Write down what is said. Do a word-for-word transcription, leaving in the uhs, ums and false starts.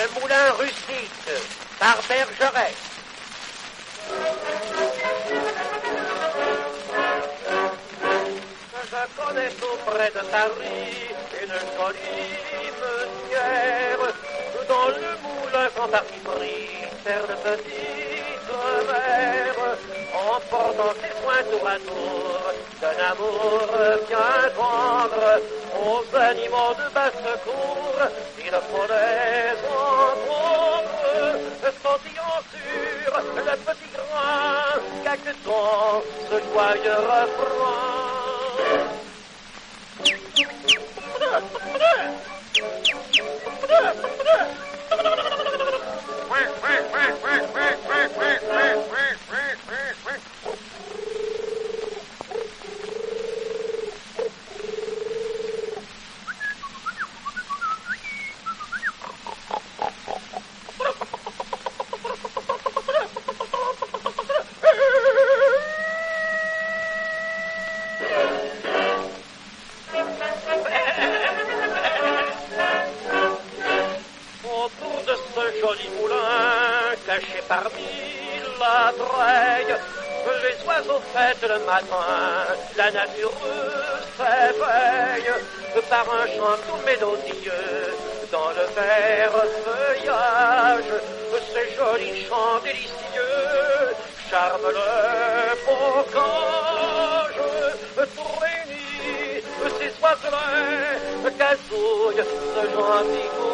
Le moulin rustique, par Bergeret. Je connais auprès de Paris une jolie meunière. Dans le moulin quand parti pris, faire de petites mères, en portant ses soins tour à tour, d'un amour bien tendre, aux animaux de basse-cour, il faut les entendre, sentillant sur le petit grain, caquetant ce joyeux refrain. Caché parmi la treille, les oiseaux fêtent le matin, la nature s'éveille par un chant tout mélodieux dans le vert feuillage. Ces jolis chants délicieux charment le bocage. Tout réunis, ces oiselets gazouillent ce gentil